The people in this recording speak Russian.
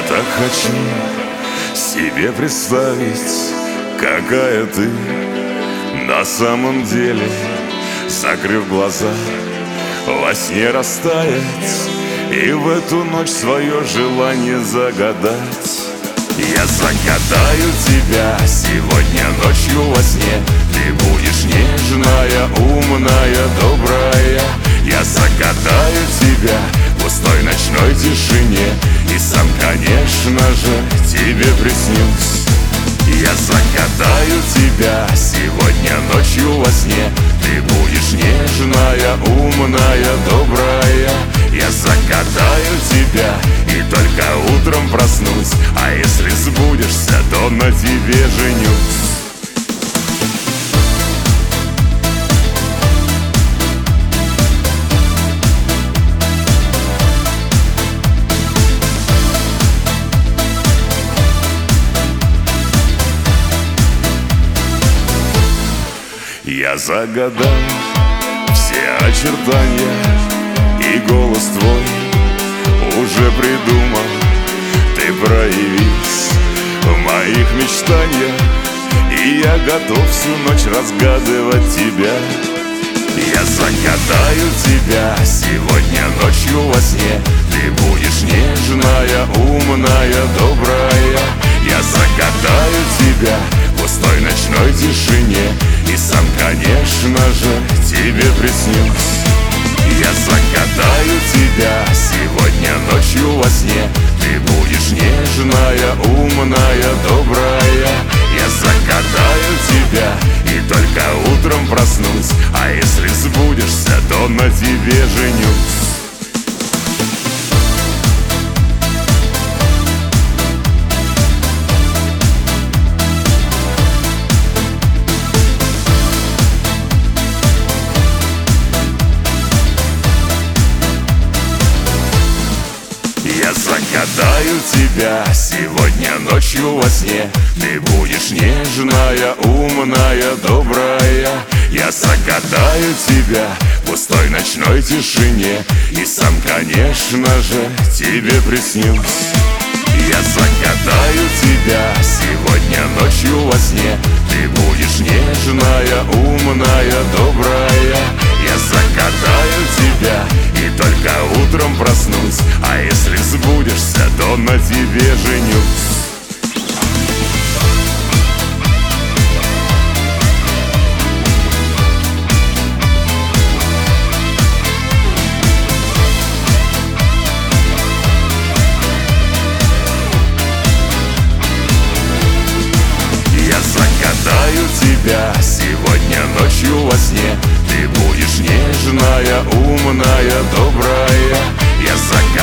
так хочу себе представить, какая ты на самом деле. Закрыв глаза, во сне растаять и в эту ночь свое желание загадать. Я загадаю тебя сегодня ночью во сне. Ты будешь нежная, умная, добрая. Я загадаю тебя в пустой ночной тишине, и сам, конечно же, тебе приснюсь. Я загадаю тебя сегодня ночью во сне. Ты будешь нежная, умная, добрая. Я загадаю тебя и только утром проснусь, а если сбудешься, то на тебе женюсь. Я загадаю все очертания, и голос твой уже придумал. Ты проявись в моих мечтаниях, и я готов всю ночь разгадывать тебя. Я загадаю тебя сегодня ночью во сне. Ты будешь нежная, умная, добрая. Я загадаю тебя в пустой ночной тишине, и сам, конечно же, тебе приснюсь. Я загадаю тебя сегодня ночью во сне. Ты будешь нежная, умная, добрая. Я загадаю тебя и только утром проснусь, а если сбудешься, то на тебе женюсь. Я загадаю тебя сегодня ночью во сне. Ты будешь нежная, умная, добрая. Я загадаю тебя в пустой ночной тишине, и сам, конечно же, тебе приснюсь. Я загадаю тебя сегодня ночью во сне. Ты будешь нежная, умная, добрая. Я загадаю тебя и только утром проснусь, а если сбудешься, то на тебе женюсь. Я загадаю тебя сегодня ночью во сне. Ты будешь нежная, умная, добрая. Я загадаю